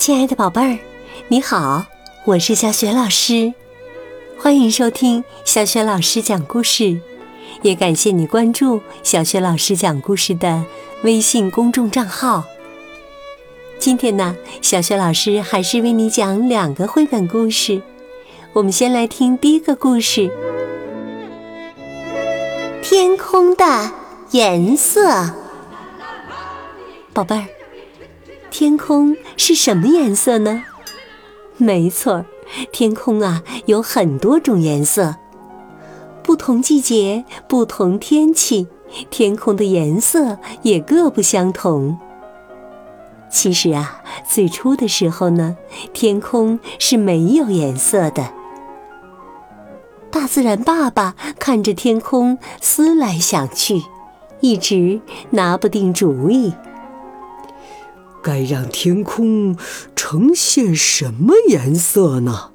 亲爱的宝贝儿，你好，我是小雪老师，欢迎收听小雪老师讲故事，也感谢你关注小雪老师讲故事的微信公众账号。今天呢，小雪老师还是为你讲2个绘本故事。我们先来听第一个故事，天空的颜色。宝贝儿，天空是什么颜色呢？没错，天空啊有很多种颜色，不同季节、不同天气，天空的颜色也各不相同。其实啊，最初的时候呢，天空是没有颜色的。大自然爸爸看着天空思来想去，一直拿不定主意。 该让天空呈现什么颜色呢？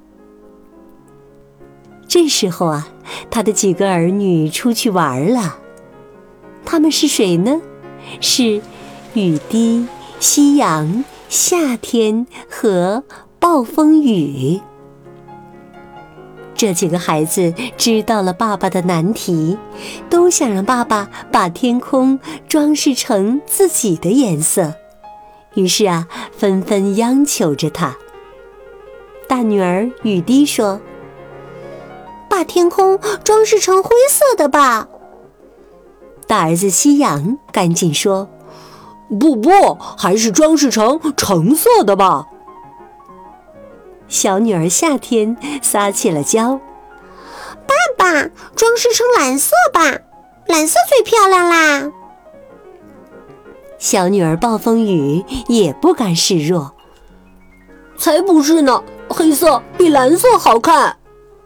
这时候啊，他的几个儿女出去玩了。他们是谁呢？是雨滴、夕阳、夏天和暴风雨。这几个孩子知道了爸爸的难题，都想让爸爸把天空装饰成自己的颜色。于是啊，纷纷央求着他。大女儿雨滴说：“把天空装饰成灰色的吧。”大儿子夕阳赶紧说：“ 不，还是装饰成橙色的吧。” 小女儿夏天撒起了娇：“ 爸爸，装饰成蓝色吧，蓝色最漂亮啦。” 小女儿暴风雨也不甘示弱：“ 才不是呢，黑色比蓝色好看。”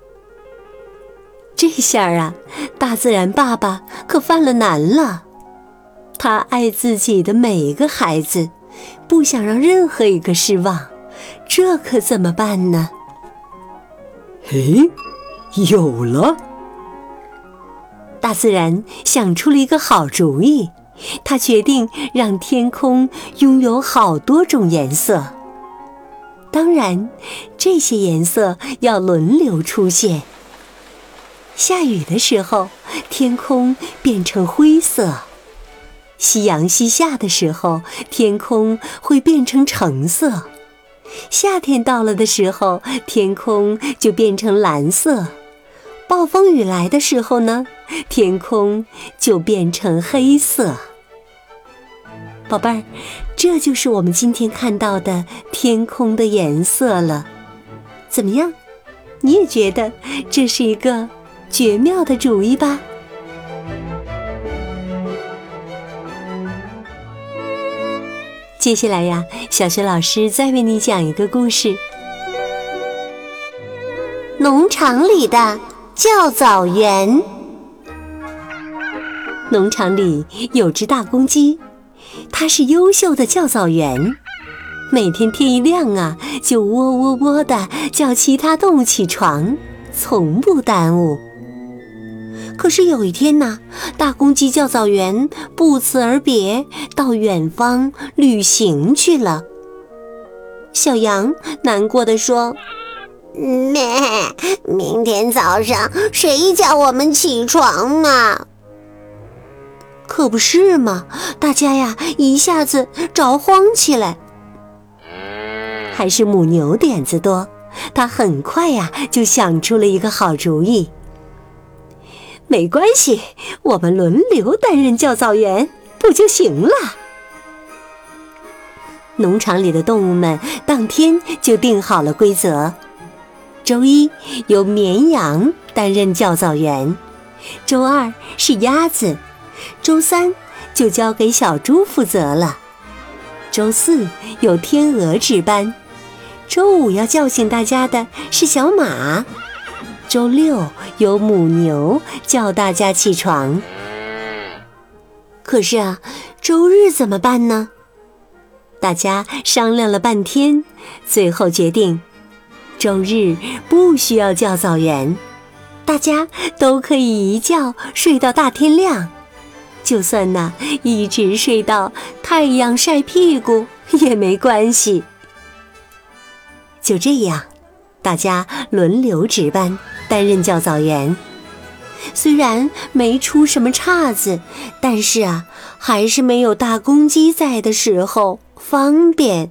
这下啊，大自然爸爸可犯了难了。他爱自己的每一个孩子，不想让任何一个失望，这可怎么办呢？ 有了！ 大自然想出了一个好主意，他决定让天空拥有好多种颜色。当然，这些颜色要轮流出现。下雨的时候，天空变成灰色；夕阳西下的时候，天空会变成橙色；夏天到了的时候，天空就变成蓝色；暴风雨来的时候呢，天空就变成黑色。宝贝儿，这就是我们今天看到的天空的颜色了。怎么样？你也觉得这是一个绝妙的主意吧？接下来呀，小雪老师再为你讲一个故事。 农场里的教早员。 农场里有只大公鸡，它是优秀的教早员，每天天一亮啊，就喔喔喔地叫其他动物起床，从不耽误。可是有一天呢，大公鸡教早员不辞而别，到远方旅行去了。小羊难过地说：“ 明天早上谁叫我们起床呢？” 可不是嘛，大家呀一下子着慌起来。还是母牛点子多，它很快呀就想出了一个好主意。没关系，我们轮流担任教早员，不就行了？农场里的动物们当天就定好了规则：周一由绵羊担任教早员，周二是鸭子，周三就交给小猪负责了，周四由天鹅值班，周五要叫醒大家的是小马，周六由母牛叫大家起床。可是啊，周日怎么办呢？大家商量了半天，最后决定周日不需要教早员，大家都可以一觉睡到大天亮，就算呢一直睡到太阳晒屁股也没关系。 就这样，大家轮流值班，担任教导员。虽然没出什么岔子，但是还是没有大公鸡在的时候方便。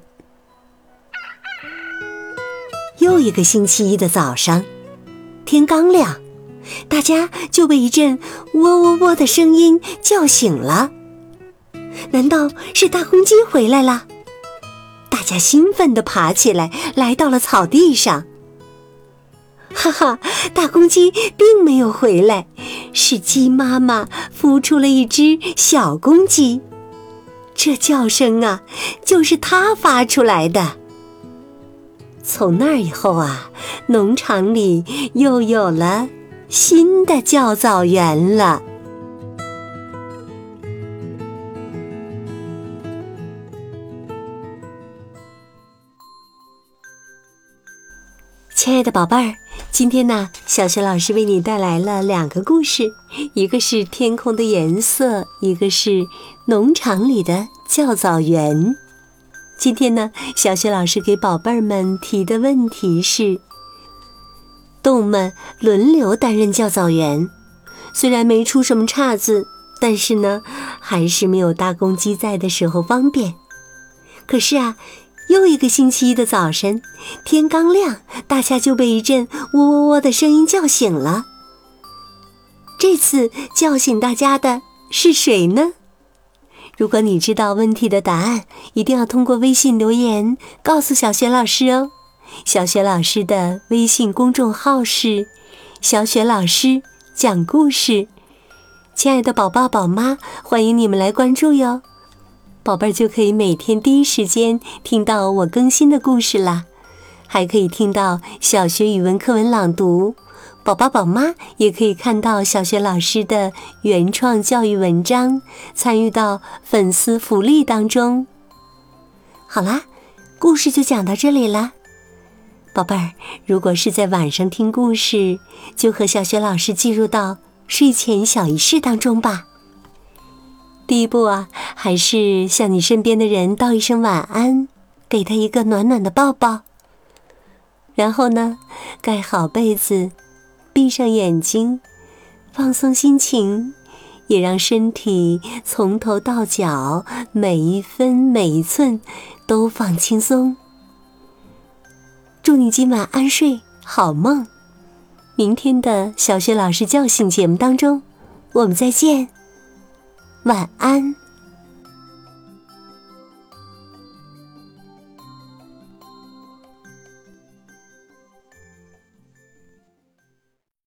又一个星期一的早上，天刚亮，大家就被一阵喔喔喔的声音叫醒了。难道是大公鸡回来了？大家兴奋地爬起来，来到了草地上。哈哈，大公鸡并没有回来，是鸡妈妈孵出了一只小公鸡。这叫声就是它发出来的。从那以后农场里又有了新的教早员了。亲爱的宝贝儿，今天呢，小雪老师为你带来了2个故事，一个是天空的颜色，一个是农场里的教早员。今天呢，小雪老师给宝贝儿们提的问题是：动物们轮流担任教早员，虽然没出什么岔子，但是呢，还是没有大公鸡在的时候方便。可是又一个星期一的早晨，天刚亮，大家就被一阵喔喔喔的声音叫醒了。这次叫醒大家的是谁呢？如果你知道问题的答案，一定要通过微信留言告诉小雪老师哦。小雪老师的微信公众号是小雪老师讲故事。亲爱的宝宝宝妈，欢迎你们来关注哟。宝贝儿就可以每天第一时间听到我更新的故事啦，还可以听到小学语文课文朗读，宝宝宝妈也可以看到小学老师的原创教育文章，参与到粉丝福利当中。好啦，故事就讲到这里啦。宝贝儿，如果是在晚上听故事，就和小学老师进入到睡前小仪式当中吧。第一步还是向你身边的人道一声晚安，给他一个暖暖的抱抱。然后呢，盖好被子，闭上眼睛，放松心情，也让身体从头到脚每一分每一寸都放轻松。祝你今晚安睡好梦。明天的小雪老师叫醒节目当中，我们再见。晚安。